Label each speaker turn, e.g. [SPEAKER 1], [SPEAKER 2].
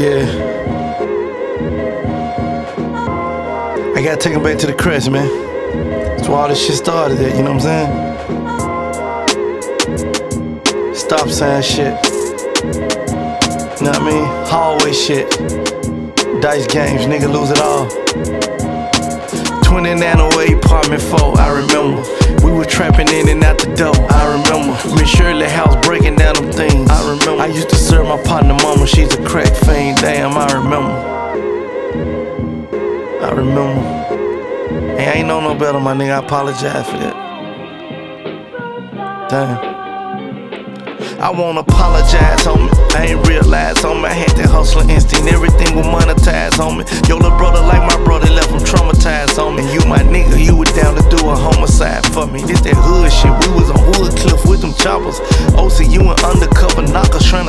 [SPEAKER 1] Yeah. I gotta take him back to the crest, man. That's where all this shit started at, you know what I'm saying? Stop saying shit. You know what I mean? Hallway shit. Dice games, nigga lose it all. 2908 apartment 4, I remember. We were trapping in and out the door, I remember. Miss Shirley house breaking down them things, I remember. I used to serve my partner mama, she's a crack fiend, damn, I remember. I remember. Hey, I ain't know no better, my nigga, I apologize for that. Damn. I won't apologize, homie. I ain't realize, homie. I had that hustler instinct, everything was monetized, homie. Your little brother, like my brother, left him traumatized, homie. You my nigga, you were down to do a homicide for me. This that hood shit, we was on Woodcliff with them choppers. OCU and undercover knockers trying to